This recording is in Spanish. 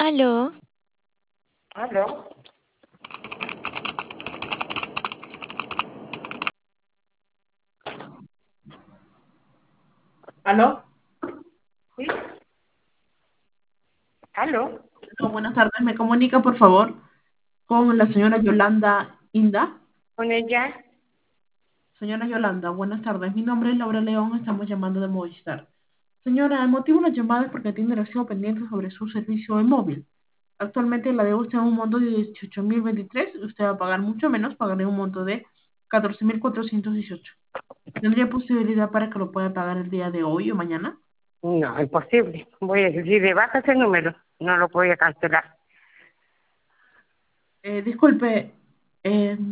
Aló, ¿Aló? ¿Aló? ¿Sí? ¿Aló? No, buenas tardes. ¿Me comunica, por favor, con la señora Yolanda Inda? ¿Con ella? Señora Yolanda, buenas tardes. Mi nombre es Laura León. Estamos llamando de Movistar. Señora, el motivo de la llamada es porque tiene recibo pendiente sobre su servicio de móvil. Actualmente la deuda está en un monto de 18.023. Usted va a pagar mucho menos, pagaré un monto de 14.418. ¿Tendría posibilidad para que lo pueda pagar el día de hoy o mañana? No, imposible. Voy a decir de baja ese número. No lo voy a cancelar. Disculpe,